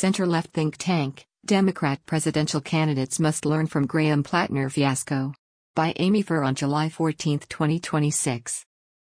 Center-left think tank, Democrat presidential candidates must learn from Graham Plattner fiasco. By Amy Furr on July 14, 2026.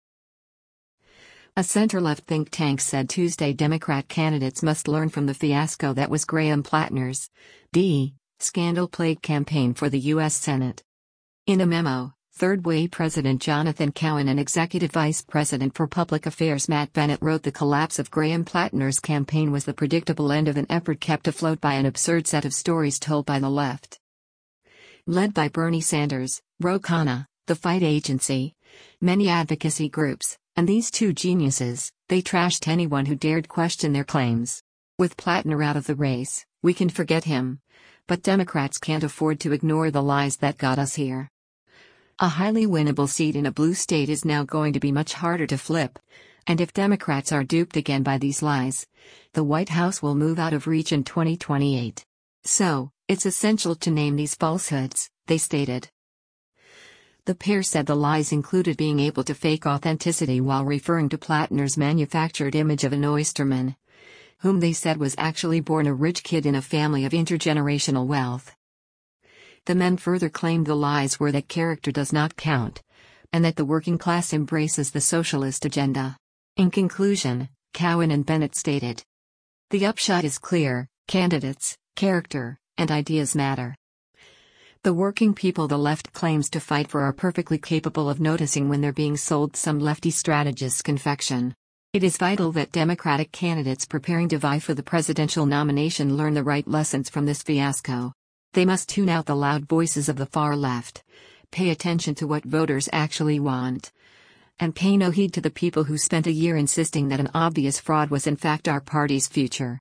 A center-left think tank said Tuesday Democrat candidates must learn from the fiasco that was Graham Plattner's scandal-plagued campaign for the U.S. Senate. In a memo, Third Way President Jonathan Cowan and Executive Vice President for Public Affairs Matt Bennett wrote the collapse of Graham Plattner's campaign was the predictable end of an effort kept afloat by an absurd set of stories told by the left. Led by Bernie Sanders, Ro Khanna, the Fight Agency, many advocacy groups, and these two geniuses, they trashed anyone who dared question their claims. With Plattner out of the race, we can forget him. But Democrats can't afford to ignore the lies that got us here. A highly winnable seat in a blue state is now going to be much harder to flip. And if Democrats are duped again by these lies, the White House will move out of reach in 2028. So, it's essential to name these falsehoods, they stated. The pair said the lies included being able to fake authenticity while referring to Plattner's manufactured image of an oysterman, whom they said was actually born a rich kid in a family of intergenerational wealth. The men further claimed the lies were that character does not count, and that the working class embraces the socialist agenda. In conclusion, Cowan and Bennett stated, "The upshot is clear: candidates, character, and ideas matter. The working people the left claims to fight for are perfectly capable of noticing when they're being sold some lefty strategist's confection. It is vital that Democratic candidates preparing to vie for the presidential nomination learn the right lessons from this fiasco. They must tune out the loud voices of the far left, pay attention to what voters actually want, and pay no heed to the people who spent a year insisting that an obvious fraud was in fact our party's future."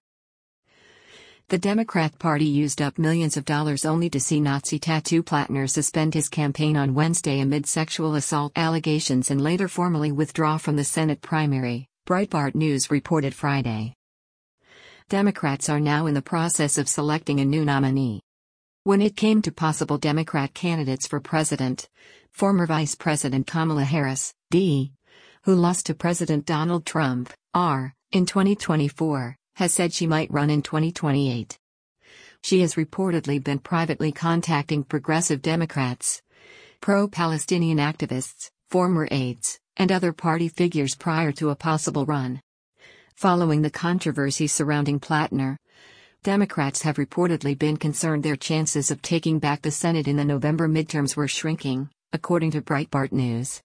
The Democrat Party used up millions of dollars only to see Nazi tattoo Plattner suspend his campaign on Wednesday amid sexual assault allegations and later formally withdraw from the Senate primary, Breitbart News reported Friday. Democrats are now in the process of selecting a new nominee. When it came to possible Democrat candidates for president, former Vice President Kamala Harris, D., who lost to President Donald Trump, R., in 2024, has said she might run in 2028. She has reportedly been privately contacting progressive Democrats, pro-Palestinian activists, former aides, and other party figures prior to a possible run. Following the controversy surrounding Plattner, Democrats have reportedly been concerned their chances of taking back the Senate in the November midterms were shrinking, according to Breitbart News.